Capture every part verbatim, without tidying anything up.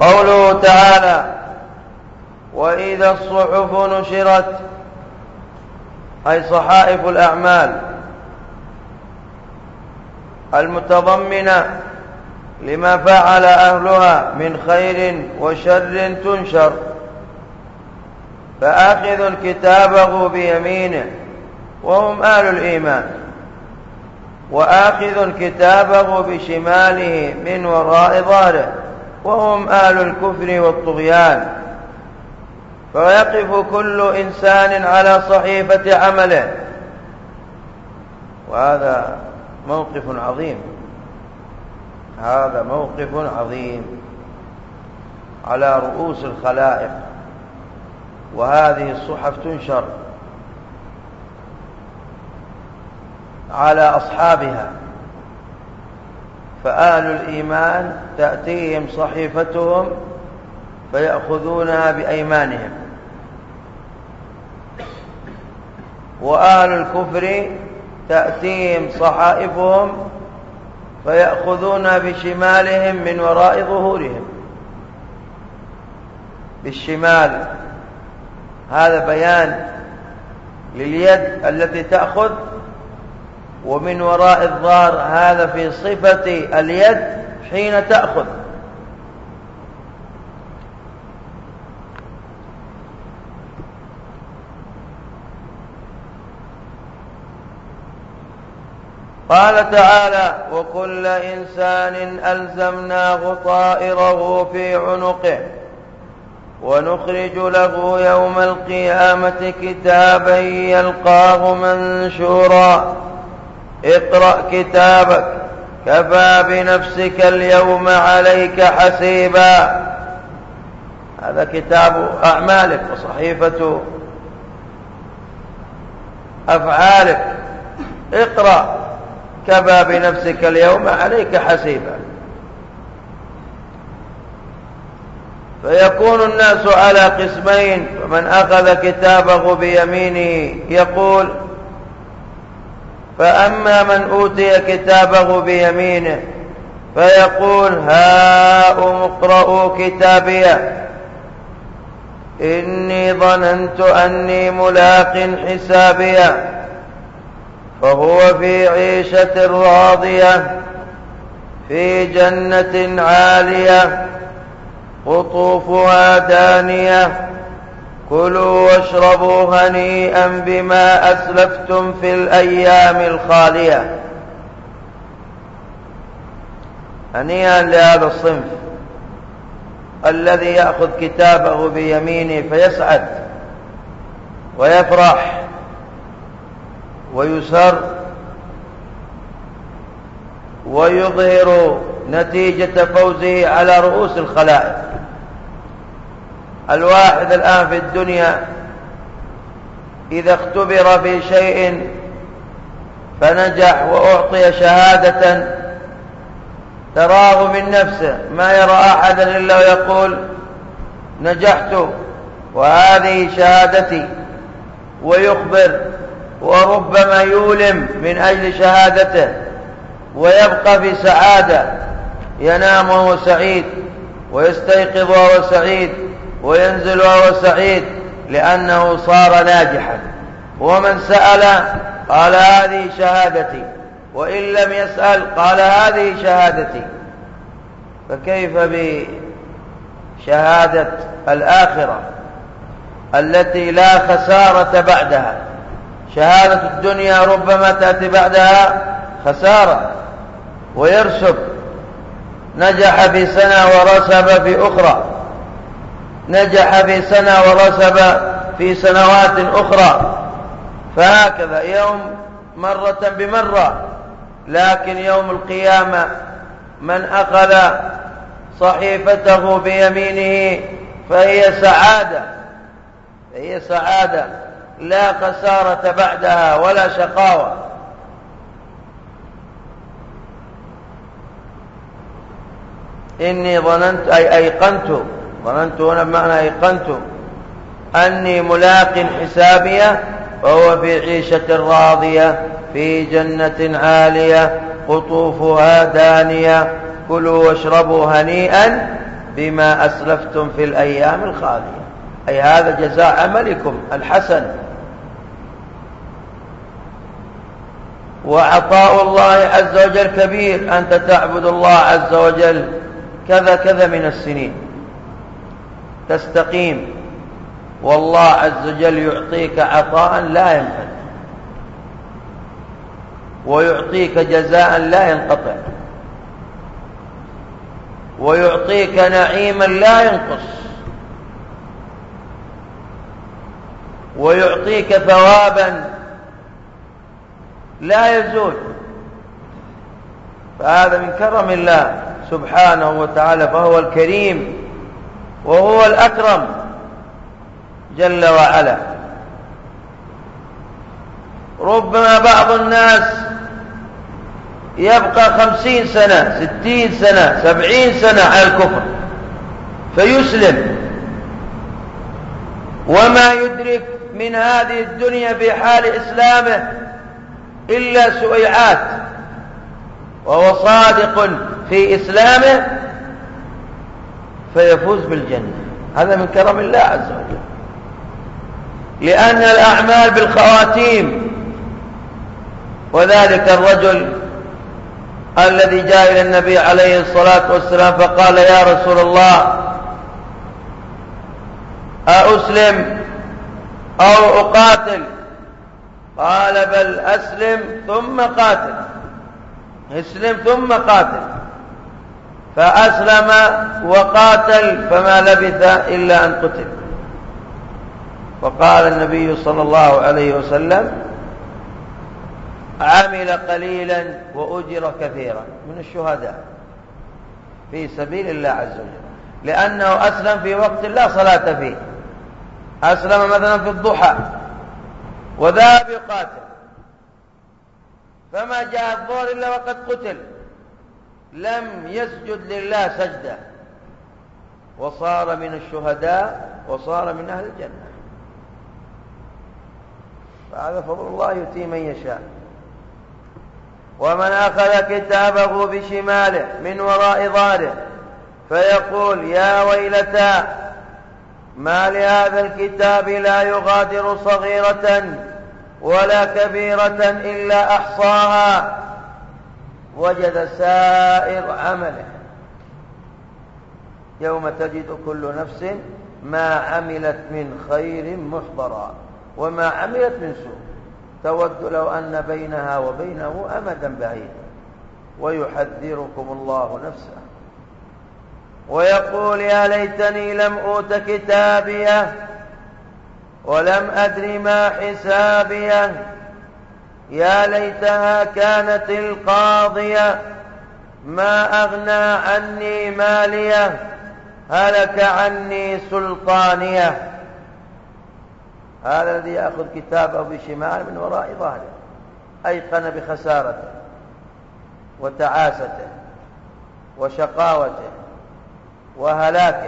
قوله تعالى: وإذا الصحف نشرت، أي صحائف الأعمال المتضمنة لما فعل أهلها من خير وشر تنشر، فآخذ كتابه بيمينه وهم أهل الإيمان، وآخذ كتابه بشماله من وراء ظهره وهم أهل الكفر والطغيان، فيقف كل إنسان على صحيفة عمله. وهذا موقف عظيم، هذا موقف عظيم على رؤوس الخلائق، وهذه الصحف تنشر على أصحابها، فأهل الإيمان تأتيهم صحيفتهم فيأخذونها بأيمانهم، وأهل الكفر تأتيهم صحائفهم فيأخذونها بشمالهم من وراء ظهورهم. بالشمال هذا بيان لليد التي تأخذ، ومن وراء الظهر هذا في صفة اليد حين تأخذ. قال تعالى: وكل إنسان ألزمناه طائره في عنقه ونخرج له يوم القيامة كتابا يلقاه منشورا اقرأ كتابك كفى بنفسك اليوم عليك حسيبا. هذا كتاب أعمالك وصحيفة أفعالك. اقرأ كفى بنفسك اليوم عليك حسيبا. فيكون الناس على قسمين: فمن أخذ كتابه بيمينه يقول، فأما من أوتي كتابه بيمينه فيقول هاؤم اقرءوا كتابي إني ظننت أني ملاق حسابي فهو في عيشة راضية في جنة عالية قطوفها دانية كلوا واشربوا هنيئا بما أسلفتم في الأيام الخالية. هنيئا لهذا الصنف الذي يأخذ كتابه بيمينه فيسعد ويفرح ويسر ويظهر نتيجة فوزه على رؤوس الخلائق. الواحد الآن في الدنيا إذا اختبر في شيء فنجح وأعطي شهادة تراه من نفسه، ما يرى أحدا إلا ويقول نجحت وهذه شهادتي، ويخبر وربما يولم من أجل شهادته ويبقى في سعادة، ينام وهو سعيد ويستيقظ وهو سعيد وينزل وهو سعيد لأنه صار ناجحا. ومن سأل قال هذه شهادتي، وإن لم يسأل قال هذه شهادتي. فكيف بشهادة الآخرة التي لا خسارة بعدها؟ شهادة الدنيا ربما تأتي بعدها خسارة ويرسب، نجح في سنة ورسب في أخرى، نجح في سنة ورسب في سنوات أخرى، فهكذا يوم مرة بمرة. لكن يوم القيامة من أخذ صحيفته بيمينه فهي سعادة، فهي سعادة لا خسارة بعدها ولا شقاوة. إني ظننت أي أيقنت، ظننت هنا بمعنى أيقنت أني ملاق حسابي فهو في عيشة راضية في جنة عالية قطوفها دانية كلوا واشربوا هنيئا بما أسلفتم في الأيام الخالية، أي هذا جزاء عملكم الحسن. وعطاء الله عز وجل كبير، أنت تعبد الله عز وجل كذا كذا من السنين تستقيم، والله عز وجل يعطيك عطاء لا ينفد، ويعطيك جزاء لا ينقطع، ويعطيك نعيما لا ينقص، ويعطيك ثوابا لا يزول. فهذا من كرم الله سبحانه وتعالى، فهو الكريم وهو الأكرم جل وعلا. ربما بعض الناس يبقى خمسين سنة ستين سنة سبعين سنة على الكفر فيسلم، وما يدرك من هذه الدنيا في حال إسلامه إلا سويعات، وهو صادق في إسلامه فيفوز بالجنة. هذا من كرم الله عز وجل، لأن الأعمال بالخواتيم. وذلك الرجل الذي جاء إلى النبي عليه الصلاة والسلام فقال: يا رسول الله، أأسلم أو أقاتل؟ قال: بل أسلم ثم قاتل، اسلم ثم قاتل. فأسلم وقاتل فما لبث إلا أن قتل. فقال النبي صلى الله عليه وسلم: عمل قليلا وأجر كثيرا من الشهداء في سبيل الله عز وجل، لأنه أسلم في وقت لا صلاة فيه، أسلم مثلا في الضحى وذهب يقاتل، فما جاء الظهر إلا وقد قتل، لم يسجد لله سجدة، وصار من الشهداء وصار من أهل الجنة. فهذا فضل الله يؤتيه من يشاء. ومن أخذ كتابه بشماله من وراء ظهره فيقول: يا ويلتى ما لهذا الكتاب لا يغادر صغيرة ولا كبيرة إلا أحصاها، وجد سائر عمله، يوم تجد كل نفس ما عملت من خير محضرا وما عملت من سوء، تود لو أن بينها وبينه أمدا بعيدا، ويحذركم الله نفسه. ويقول: يا ليتني لم أوت كتابيه ولم أدر ما حسابيه، يا ليتها كانت القاضية ما أغنى عني ماليه، هلك عني سلطانيه. هذا الذي يأخذ كتابه بشمال من وراء ظهره أيقن بخسارته وتعاسته وشقاوته وهلاكه.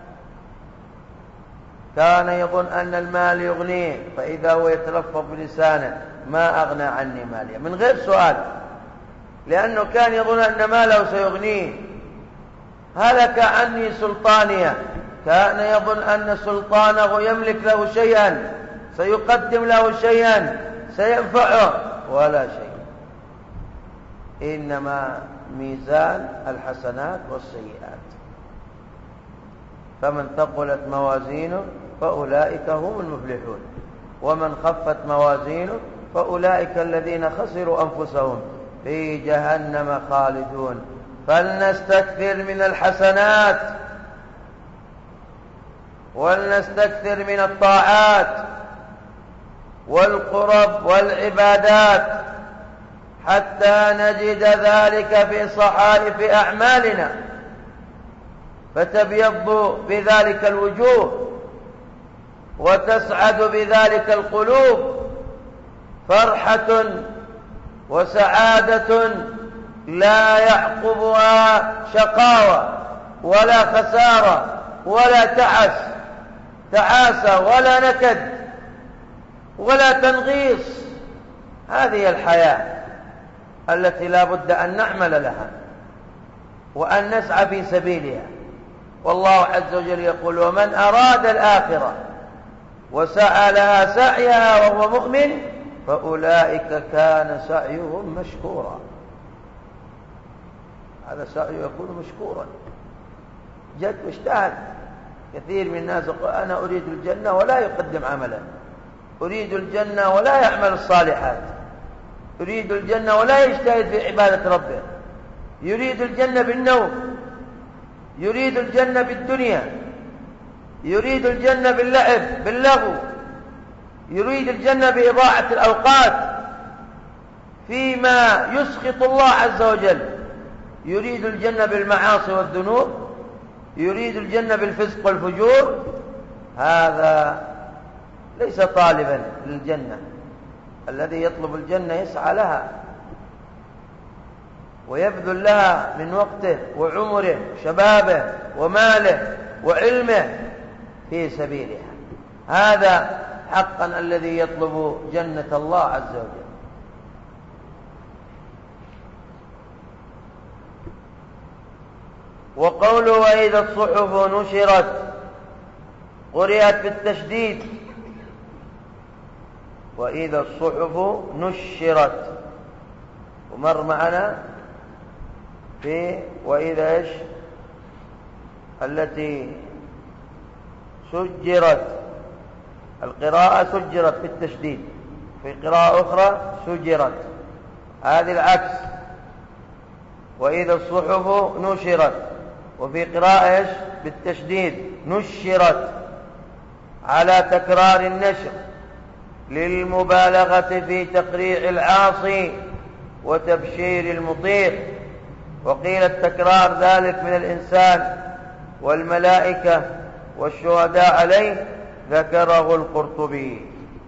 كان يظن أن المال يغنيه، فإذا هو يتلفظ بلسانه: ما أغنى عني مالي، من غير سؤال، لأنه كان يظن أن ماله سيغنيه. هلك عني سلطانيه، كان يظن أن سلطانه يملك له شيئا، سيقدم له شيئا، سينفعه، ولا شيء، إنما ميزان الحسنات والسيئات. فمن ثقلت موازينه فأولئك هم المفلحون، ومن خفت موازينه فأولئك الذين خسروا أنفسهم في جهنم خالدون. فلنستكثر من الحسنات ولنستكثر من الطاعات والقرب والعبادات حتى نجد ذلك في صحائف أعمالنا، فتبيض بذلك الوجوه وتسعد بذلك القلوب، فرحة وسعادة لا يعقبها شقاوة ولا خسارة ولا تعس تعاسة ولا نكد ولا تنغيص. هذه الحياة التي لا بد أن نعمل لها وأن نسعى في سبيلها. والله عز وجل يقول ومن أراد الآخرة وسعى لها سعيها وهو مؤمن فأولئك كان سعيهم مشكورا. هذا سعيه يكون مشكورا جد واجتهد. كثير من الناس يقول أنا أريد الجنة ولا يقدم عملا، أريد الجنة ولا يعمل الصالحات، يريد الجنة ولا يجتهد في عبادة ربه، يريد الجنة بالنوم، يريد الجنة بالدنيا، يريد الجنة باللعب باللغو، يريد الجنة بإضاعة الأوقات فيما يسخط الله عز وجل، يريد الجنة بالمعاصي والذنوب، يريد الجنة بالفسق والفجور. هذا ليس طالبا للجنة. الذي يطلب الجنة يسعى لها ويبذل لها من وقته وعمره وشبابه وماله وعلمه في سبيلها. هذا حقا الذي يطلب جنة الله عز وجل. وقوله وإذا الصحف نشرت قرئت بالتشديد، وإذا الصحف نشرت، ومر معنا في وإذا إيش التي سجرت، القراءة سجرت بالتشديد، في قراءة أخرى سجرت، هذه العكس. وإذا الصحف نشرت، وفي قراءة إيش بالتشديد نشرت، على تكرار النشر للمبالغة في تقريع العاصي وتبشير المطيع. وقيل التكرار ذلك من الإنسان والملائكة والشهداء عليه، ذكره القرطبي.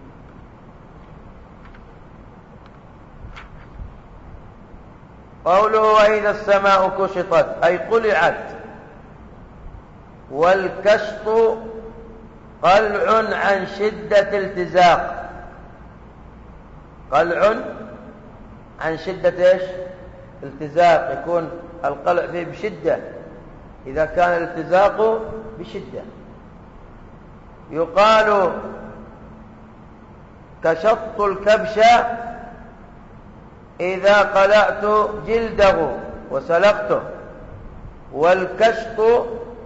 قوله وإذا السماء كشطت أي قلعت، والكشط قلع عن شدة التزاق، قلع عن شدة إيش التزاق، يكون القلع فيه بشدة إذا كان الالتزاق بشدة. يقال كشط الكبش إذا قلعت جلده وسلقته، والكشط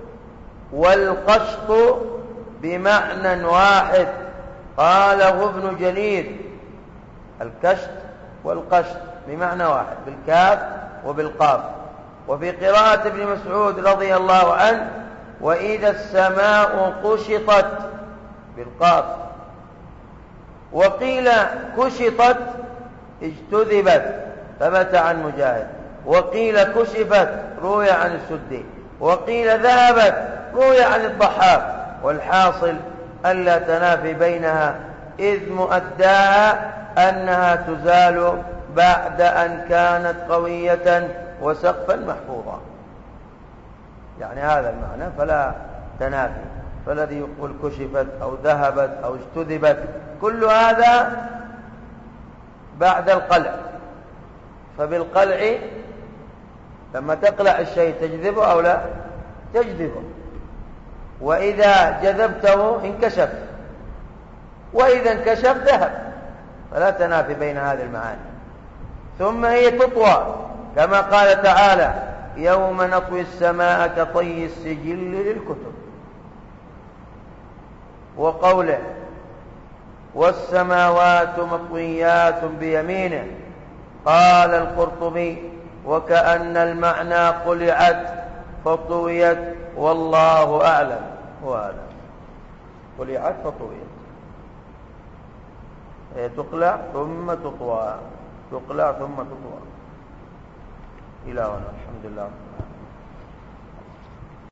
والقشط بمعنى واحد قاله ابن جرير. الكشط والقشط بمعنى واحد بالكاف وبالقاف. وفي قراءة ابن مسعود رضي الله عنه وإذا السماء قشطت بالقاف. وقيل كشطت اجتذبت ثبت عن مجاهد، وقيل كشفت روي عن السدي، وقيل ذهبت روي عن الضحاك. والحاصل ألا تنافي بينها، إذ مؤداها أنها تزال بعد أن كانت قوية وسقفا محفوظا. يعني هذا المعنى فلا تنافي. فالذي يقول كشفت أو ذهبت أو اجتذبت كل هذا بعد القلع. فبالقلع لما تقلع الشيء تجذبه أو لا تجذبه، وإذا جذبته انكشف، وإذا انكشف ذهب. فلا تنافي بين هذه المعاني. ثم هي تطوى كما قال تعالى يوم نطوي السماء كطي السجل للكتب. وقوله والسماوات مطويات بيمينه، قال القرطبي وكأن المعنى قلعت فطويت والله أعلم. وأعلم قلعت فطويت، تقلع ثم تطوى، تقلع ثم تطوى إلى هنا. الحمد لله.